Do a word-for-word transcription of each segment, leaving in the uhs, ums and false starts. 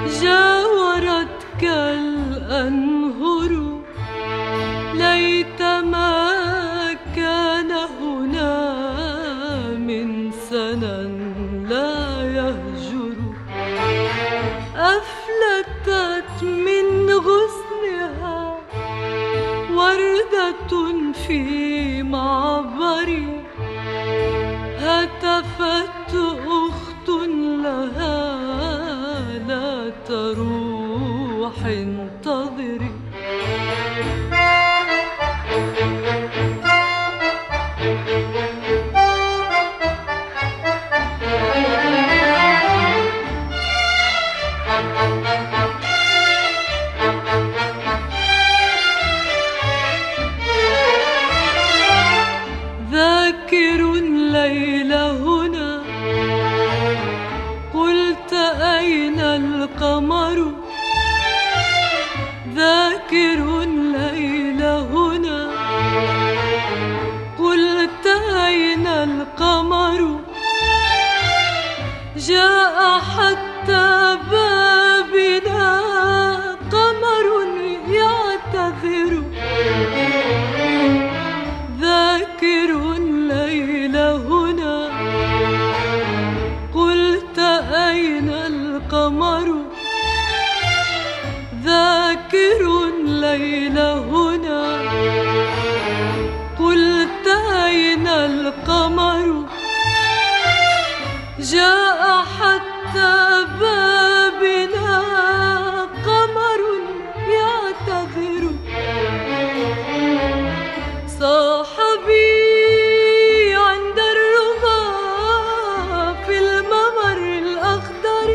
جاورتك الأنهر، ليت ما كان هنا من سنا لا يهجر. أفلتت من غصنها وردة في معبري، هتفت أخت لها لا تروح انتظري. ذاكر الليل هنا، قلت أين القمر؟ ذاكر الليل هنا، قلت أين القمر؟ جاء حتى بابنا قمر يعتذر. ذاكر الليل هنا، قلت أين القمر؟ ذاكر الليل هنا، قلت أين القمر؟ جاء حتى بابنا قمر يعتذر. صاحبي عند الرضا في الممر الأخضر،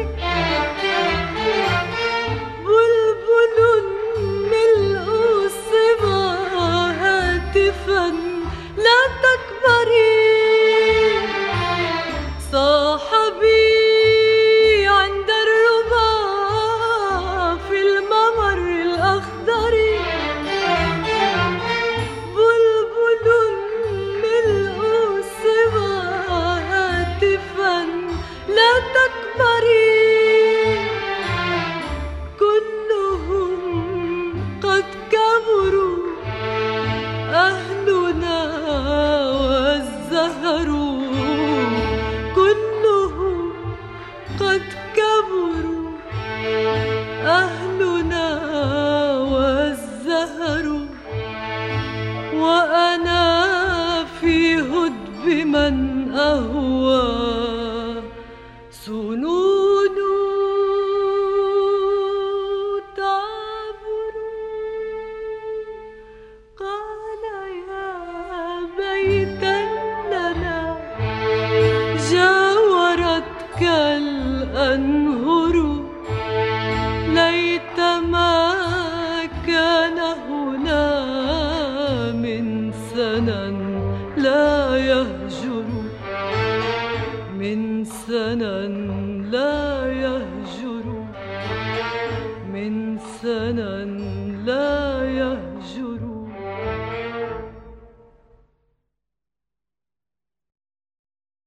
بلبل ملء الصبا هاتفا لا تكبري. صاحبي عند الرضا في الممر الأخضر، بلبل ملء الصبا هاتفا لا تكبري. كلهم قد كبروا أهلنا والزهر، كلهم قد كبروا أهلنا والزهر. وأنا في هدب من أهوى سنون تعبر. قال يا بيتا لنا جاورتك الأنهر، ليت ما كان هنا من سنا لا يهجر، من سنا لا